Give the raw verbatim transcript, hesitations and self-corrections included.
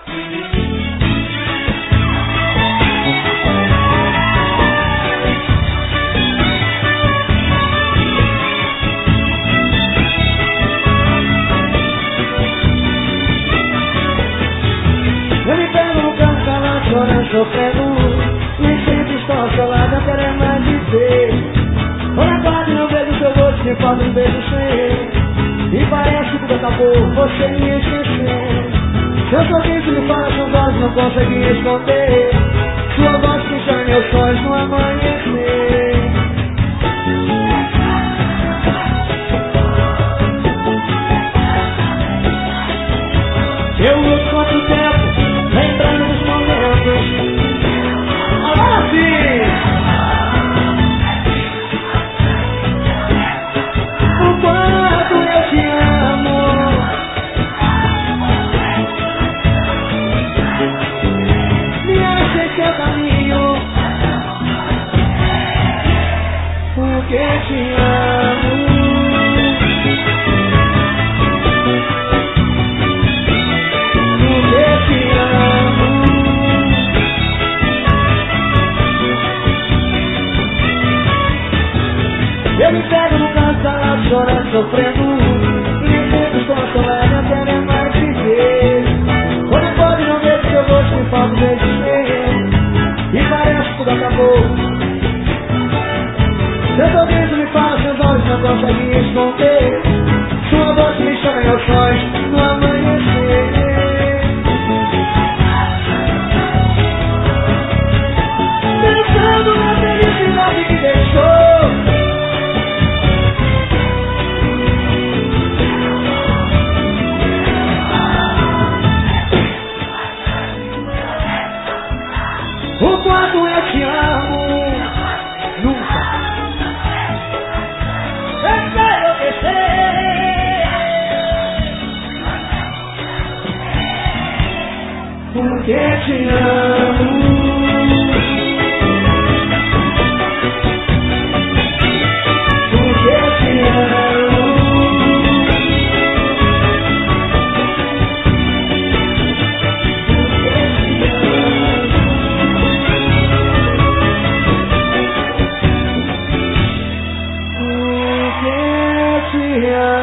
Eu me pego no canto, calado, chorando, sofrendo. Nem sempre estou ao seu lado, eu quero é mais viver. Quando acordo não vejo seu rosto, me falta um beijo seu. E parece que tudo acabou, você me esqueceu. Seu sorriso me fala, seus olhos não conseguem esconder. Sua voz que chama meus sonhos no amanhecer. Eu luto contra o tempo, lembrando dos momentos. Agora sim! O quanto eu te amo. Me acha em seu caminho, porque te amo. Eu me pego no canto, calado, chorando, sofrendo. E nem sempre estou ao seu lado, eu quero é mais viver. Quando eu pode não ver seu rosto, me falta um beijo seu. E parece que tudo acabou. Seu sorriso me fala, seus olhos não conseguem esconder. Sua voz me chama em meus sonhos no amanhecer. Pensando na felicidade que deixou. O quanto eu te amo, nunca eu quero descer, porque te amo, porque te amo. Yeah.